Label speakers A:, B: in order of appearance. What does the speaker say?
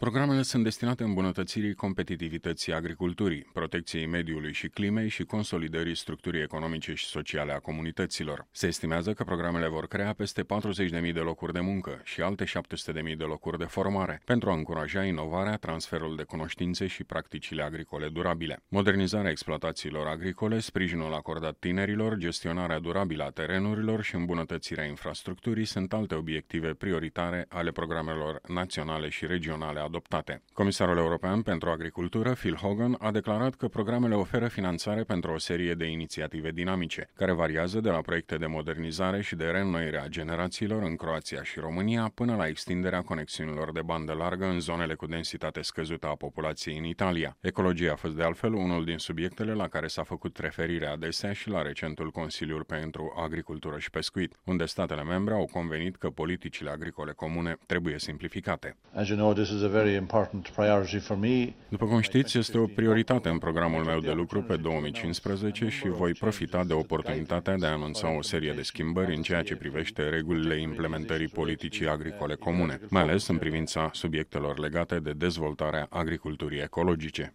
A: Programele sunt destinate îmbunătățirii competitivității agriculturii, protecției mediului și climei și consolidării structurii economice și sociale a comunităților. Se estimează că programele vor crea peste 40.000 de locuri de muncă și alte 700.000 de locuri de formare, pentru a încuraja inovarea, transferul de cunoștințe și practicile agricole durabile. Modernizarea exploatațiilor agricole, sprijinul acordat tinerilor, gestionarea durabilă a terenurilor și îmbunătățirea infrastructurii sunt alte obiective prioritare ale programelor naționale și regionale adoptate. Comisarul european pentru agricultură, Phil Hogan, a declarat că programele oferă finanțare pentru o serie de inițiative dinamice, care variază de la proiecte de modernizare și de reînnoire a generațiilor în Croația și România, până la extinderea conexiunilor de bandă largă în zonele cu densitate scăzută a populației în Italia. Ecologia a fost de altfel unul din subiectele la care s-a făcut referire adesea și la recentul Consiliul pentru Agricultură și Pescuit, unde statele membre au convenit că politicile agricole comune trebuie simplificate. După cum știți, este o prioritate în programul meu de lucru pe 2015 și voi profita de oportunitatea de a anunța o serie de schimbări în ceea ce privește regulile implementării politicii agricole comune, mai ales în privința subiectelor legate de dezvoltarea agriculturii ecologice.